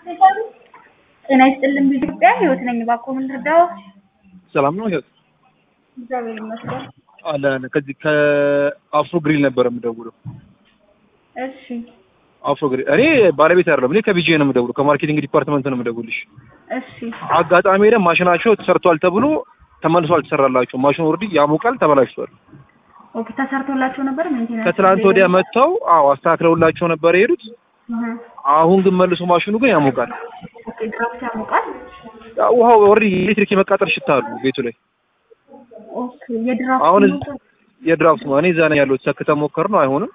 ጤና ይስጥልኝ ኢትዮጵያ ህይወት ነኝ ባኮ ምን ልርዳው? ሰላም ነው ህይወት? እግዚአብሔር ይመስገን። አለ ከዚህ ከአፍሮ ግሪል ነበር የምደውለው። እሺ አፍሮ ግሪል እኔ ባለቤት አይደለም እኔ ከቢጂ ነው የምደውለው ከማርኬቲንግ ዲፓርትመንት ነው የምደውልሽ። እሺ አጋጣሚ ደግሞ ማሽናቸው ተሰርቷል ተብሎ ተመልሶ አልተሰራላቸው ማሽኑ ኦሬዲ ያሞቃል ተበላሽቷል። ኦኬ ተሰርቶላቸው ነበር ሜንቴናንስ ከትላንት ወዲያ መጥተው አስተካክለውላቸው ነበር የሄዱት። አሁን ግን መልሶ ማሽኑ ግን ያሞቃል። ኦኬ ድራፍት ያሞቃል። ውሃው ኦሬዲ ኤሌክትሪክ የመቃጠል ሽታ አሉ ቤቱ ላይ። ኦኬ የድራፍት አሁን የድራፍት ነው እኔ እዛ ነኝ ያለሁት ሰክተን ሞከር ነው አይሆንም።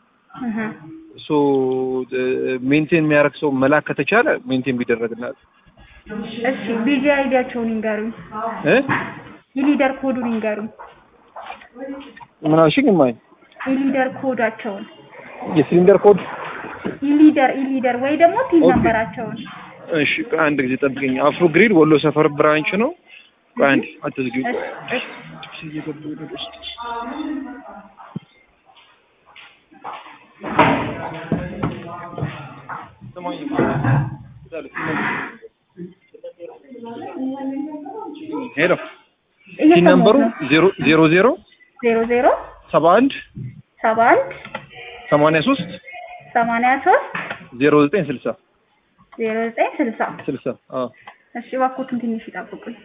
ሜንቴን የሚያደርግ ሰው መላክ ከተቻለ ሜንቴን ቢደረግላት። እሺ ቢጂ አይዲያቸውን ይንገሩኝ። የሊደር ኮዱን ይንገሩኝ። ምን አልሽኝ? ማይ የሊደር ኮዳቸውን የሲሊንደር ኮድ ኢሊደር ወይ ደግሞ ቲን ነምበራቸውን። እሺ አንድ ጊዜ ጠብቀኝ። አፍሮ ግሪል ወሎ ሰፈር ብራንች ነው። አንድ አትዝጊው። ሄሎ ቲን ነምበሩ 00 71 83 0960 60 አዎ። እሺ እባክዎትን ትንሽ ይጠብቁኝ።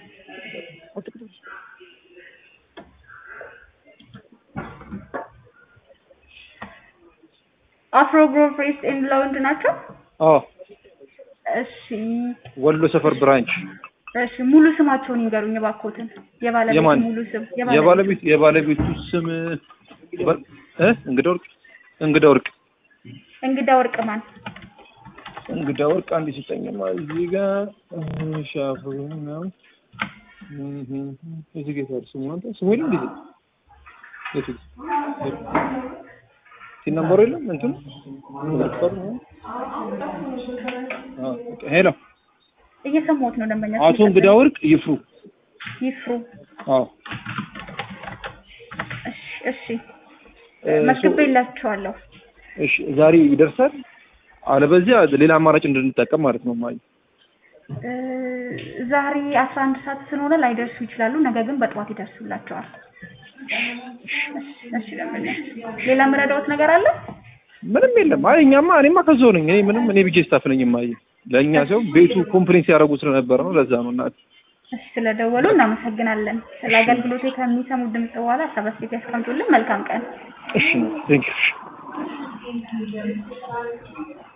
አፍሮ ግሮቭ ሬስት ኤንድ ላውንጅ ናቸው? አዎ። እሺ ወሎ ሰፈር ብራንች። እሺ ሙሉ ስማቸውን ይንገሩኝ እባክዎትን። የባለቤቱ ሙሉ ስም የባለቤቱ ስም እንግዳ ወርቅ ማን? እንግዳ ወርቅ አንድ ሲጠኝማ እዚህ ጋር ሻፍሩ ነው። እዚህ ጋር ስሙ አንተ ስሙ ይል እንዴ? ሲነምበሩ የለም እንትን ሄሎ እየሰማሁት ነው ደንበኛ። አቶ እንግዳ ወርቅ ይፍሩ። አዎ እሺ መዝግቤላችኋለሁ። እሺ ዛሬ ይደርሳል። አለበዚያ ሌላ አማራጭ እንድንጠቀም ማለት ነው ማለት ዛሬ 11 ሰዓት ስለሆነ ላይደርሱ ይችላሉ። ነገ ግን በጠዋት ይደርሱላቸዋል። እሺ ለምን ሌላ መረዳዎት ነገር አለ? ምንም የለም። አይ እኔማ ከዛው ነኝ። እኔ ቢጄ ስታፍ ነኝ ማይ ለኛ ሰው ቤቱ ኮምፕሌንስ ያደርጉ ስለነበር ነው ለዛ ነው እናት። እሺ ስለደወሉ እናመሰግናለን። ስለ አገልግሎቴ ከሚሰሙ ድምጽ በኋላ ሰበስቤት ያስቀምጡልን። መልካም ቀን። እሺ ቴንክ ዩ